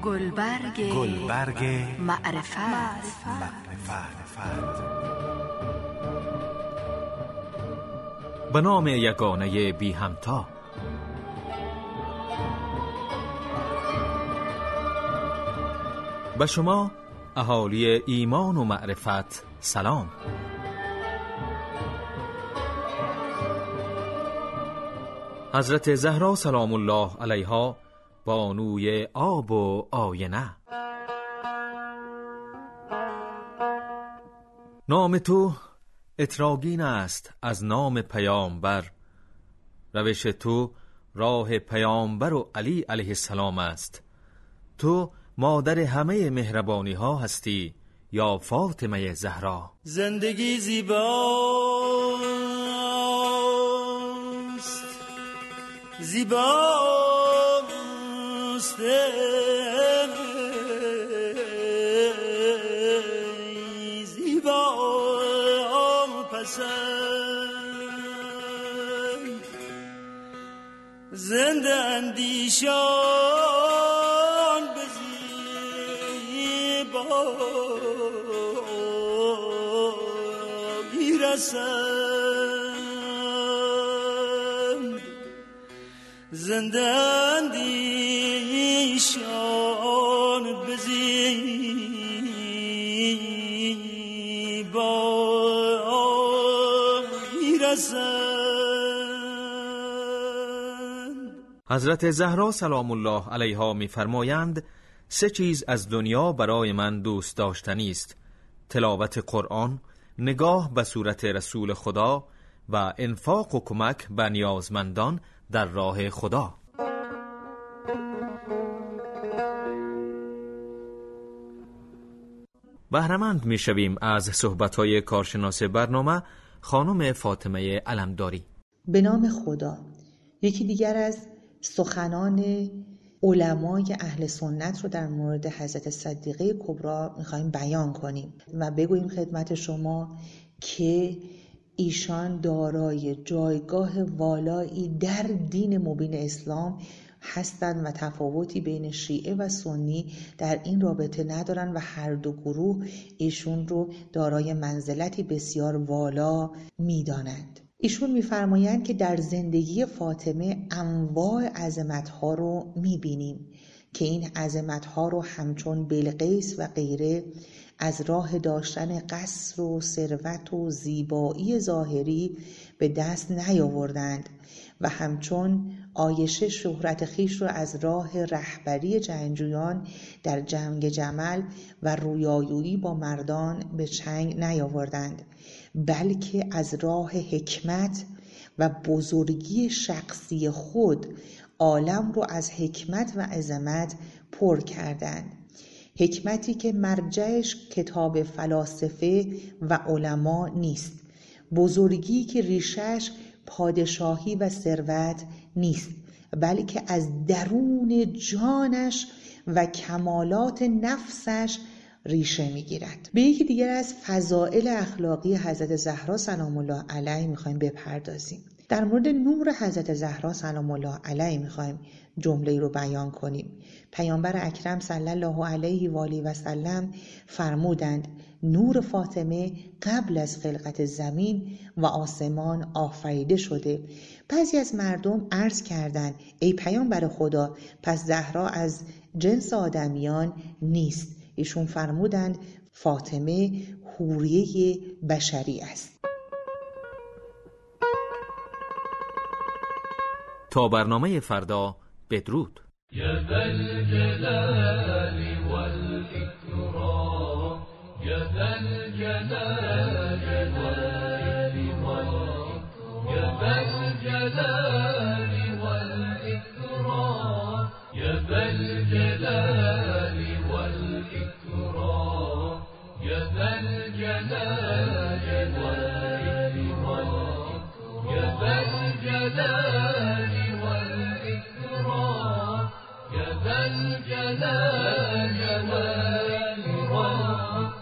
گلبرگ معرفت. به نام یگانه بی همتا. به شما اهالی ایمان و معرفت سلام. حضرت زهرا سلام الله علیها بانوی آب و آینه. نام تو اتراگین است از نام پیامبر، روش تو راه پیامبر و علی علیه السلام است. تو مادر همه مهربانی ها هستی یا فاطمه زهرا. زندگی زیباست، زیباست، زیبا پسند زنده اندیشان به زیبایی رسند، زنده اندیشان به زیبایی رسند. حضرت زهرا سلام الله علیها می‌فرمایند 3 چیز از دنیا برای من دوست داشتنی است: تلاوت قرآن، نگاه به صورت رسول خدا و انفاق و کمک به نیازمندان در راه خدا. بهره‌مند می‌شویم از صحبت‌های کارشناس برنامه خانم فاطمه علمداری. به نام خدا. یکی دیگر از سخنان علمای اهل سنت رو در مورد حضرت صدیقه کبری میخوایم بیان کنیم و بگوییم خدمت شما که ایشان دارای جایگاه والایی در دین مبین اسلام هستند و تفاوتی بین شیعه و سنی در این رابطه ندارند و هر دو گروه ایشون رو دارای منزلتی بسیار والا میدانند. ایشون میفرمایند که در زندگی فاطمه انواع عظمت‌ها رو می‌بینیم که این عظمت‌ها رو همچون بلقیس و غیره از راه داشتن قصر و ثروت و زیبایی ظاهری به دست نیاوردند و همچون عایشه شهرت خویش رو از راه رهبری جنگجویان در جنگ جمل و رویارویی با مردان به چنگ نیاوردند، بلکه از راه حکمت و بزرگی شخصی خود عالم رو از حکمت و عظمت پر کردند. حکمتی که مرجعش کتاب فلاسفه و علما نیست، بزرگی که ریشش پادشاهی و ثروت نیست، بلکه از درون جانش و کمالات نفسش ریشه میگیرد. به یکی دیگر از فضائل اخلاقی حضرت زهرا سلام الله علیها میخوایم بپردازیم. در مورد نور حضرت زهرا سلام الله علیها میخوایم جمله رو بیان کنیم. پیامبر اکرم صلی الله علیه و آله و سلم فرمودند نور فاطمه قبل از خلقت زمین و آسمان آفریده شده. بعضی از مردم عرض کردند ای پیامبر خدا، پس زهرا از جنس آدمیان نیست؟ ایشون فرمودند فاطمه حوریه بشری است. تا برنامه فردا بدرود. یا ذا الجلال والإكرام، یا ذا الجلال والإكرام، یا ذا الجلال والإكرام، یا ذا الجلال والإكرام، یا ذا الجلال والإكرام، یا ذا الجلال والإكرام، یا ذا الجلال والإكرام.